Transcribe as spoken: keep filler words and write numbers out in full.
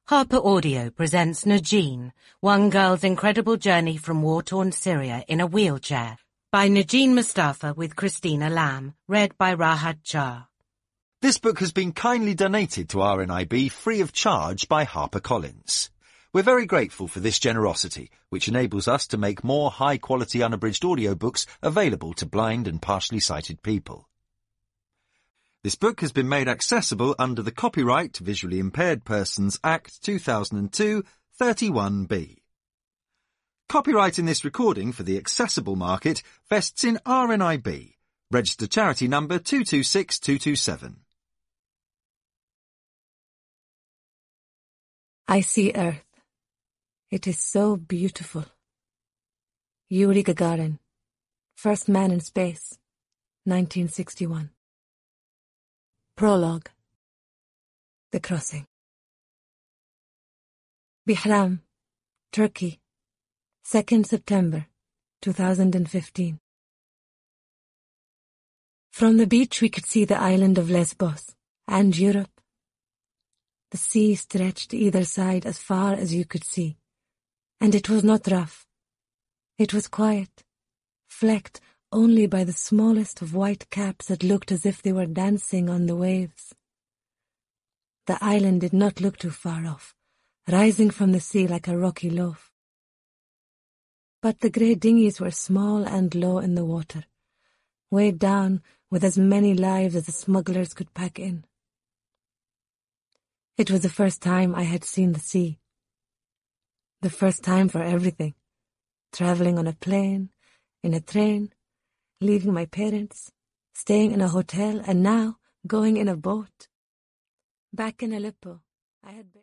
Harper Audio presents Najin, one girl's incredible journey from war-torn Syria in a wheelchair, by Najin Mustafa with Christina Lamb, read by Rahat Shah. This book has been kindly donated to R N I B free of charge by HarperCollins. We're very grateful for this generosity, which enables us to make more high-quality unabridged audiobooks available to blind and partially sighted people. This book has been made accessible under the Copyright Visually Impaired Persons Act two thousand two, thirty-one B. Copyright in this recording for the accessible market vests in R N I B, registered charity number two two six two two seven. I see Earth. It is so beautiful. Yuri Gagarin, first man in space, nineteen sixty-one. Prologue. The Crossing. Bihram, Turkey, second September, two thousand fifteen. From the beach we could see the island of Lesbos and Europe. The sea stretched either side as far as you could see, and it was not rough. It was quiet, flecked only by the smallest of white caps that looked as if they were dancing on the waves. The island did not look too far off, rising from the sea like a rocky loaf. But the grey dinghies were small and low in the water, weighed down with as many lives as the smugglers could pack in. It was the first time I had seen the sea. The first time for everything. Travelling on a plane, in a train, leaving my parents, staying in a hotel, and now going in a boat. Back in Aleppo, I had been...